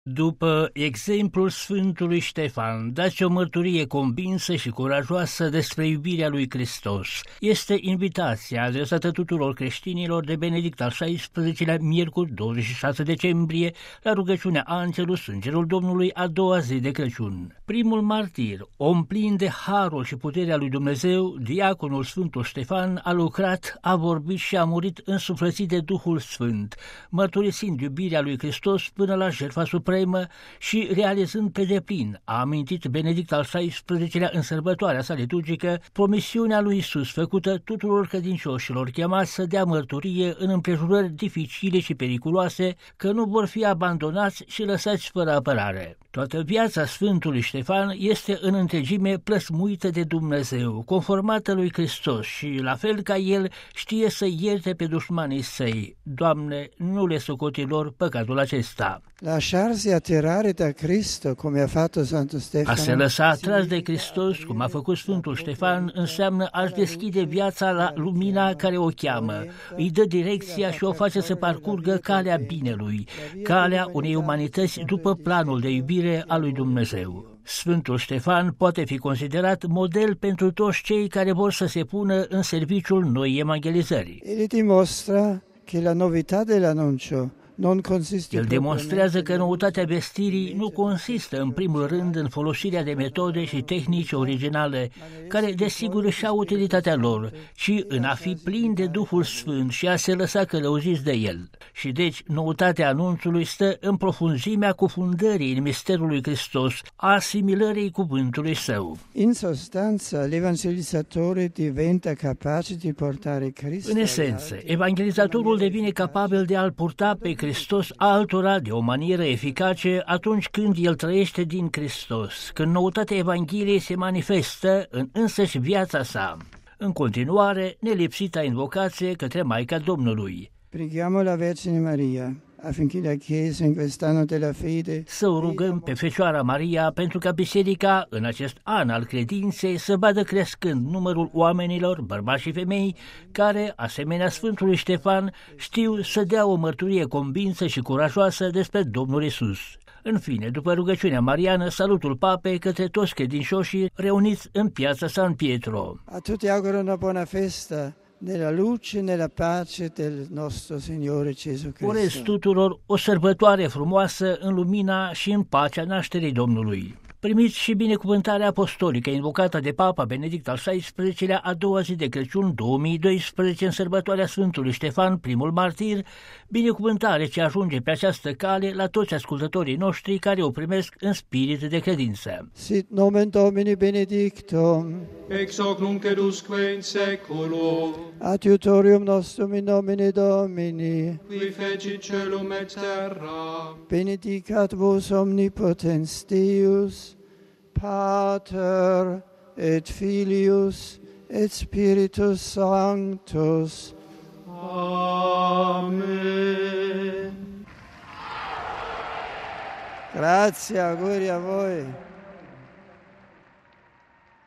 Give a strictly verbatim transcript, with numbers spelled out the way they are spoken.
După exemplul Sfântului Ștefan, dați o mărturie convinsă și curajoasă despre iubirea lui Hristos. Este invitația adresată tuturor creștinilor de Benedict al șaisprezecelea, miercuri douăzeci și șase decembrie, la rugăciunea Angelus, Îngerul Domnului, a doua zi de Crăciun. Primul martir, om plin de harul și puterea lui Dumnezeu, diaconul Sfântul Ștefan, a lucrat, a vorbit și a murit însuflețit de Duhul Sfânt, mărturisind iubirea lui Hristos până la jertfa supremă și realizând pe deplin, a amintit Benedict al șaisprezecelea în sărbătoarea sa liturgică, promisiunea lui Iisus făcută tuturor credincioșilor chemați să dea mărturie în împrejurări dificile și periculoase, că nu vor fi abandonați și lăsați fără apărare. Toată viața Sfântului Ștefan este în întregime plăsmuită de Dumnezeu, conformată lui Hristos și, la fel ca el, știe să ierte pe dușmanii săi. Doamne, nu le socoti lor păcatul acesta. Lasciarsi attirare da Cristo, come ha fatto Santo Stefano. A se lăsa atras de Hristos, cum a făcut Sfântul Ștefan, înseamnă a-și deschide viața la lumina care o cheamă, îi dă direcția și o face să parcurgă calea binelui, calea unei umanități după planul de iubire al lui Dumnezeu. Sfântul Ștefan poate fi considerat model pentru toți cei care vor să se pună în serviciul noii evangelizări. El dimostra che la novità dell'annuncio El demonstrează că noutatea vestirii nu consistă în primul rând în folosirea de metode și tehnici originale, care desigur își au utilitatea lor, ci în a fi plin de Duhul Sfânt și a se lăsa călăuziți de El. Și deci noutatea anunțului stă în profunzimea cufundării în misterul lui Hristos, a asimilării cuvântului Său. In sostanza, l'evangelizzatore diventa capace di portare Cristo. În esență, evangelizatorul devine capabil de a-L purta pe Hristos altora de o manieră eficace atunci când el trăiește din Hristos, când noutatea Evangheliei se manifestă în însăși viața sa. În continuare, nelipsita invocație către Maica Domnului. Preghiamo la Vergine Maria affinché la Chiesa in quest'anno della fede. Să o rugăm pe Fecioara Maria pentru ca Biserica, în acest an al credinței, să vadă crescând numărul oamenilor, bărbați și femei, care, asemenea Sfântului Ștefan, știu să dea o mărturie convinsă și curajoasă despre Domnul Iisus. În fine, după rugăciunea mariană, salutul Papei către toți credincioșii reuniți în piața San Pietro. A tutti auguro una buona festa. Nella luce, nella pace del nostro Signore Gesù Cristo. Urez tuturor o sărbătoare frumoasă în lumina și în pacea nașterii Domnului. Primiți și binecuvântarea apostolică invocată de Papa Benedict al șaisprezecelea a doua zi de Crăciun două mii doisprezece în sărbătoarea Sfântului Ștefan, primul martir, binecuvântare ce ajunge pe această cale la toți ascultătorii noștri care o primesc în spirit de credință. Sit nomen Domini benedictum, ex hoc nunc et usque in seculo, adiutorium nostrum in nomine Domini, qui fecit caelum et terra, benedicat vos omnipotens Deus, Pater et Filius et Spiritus Sanctus. Amen. Grazie, auguri a voi.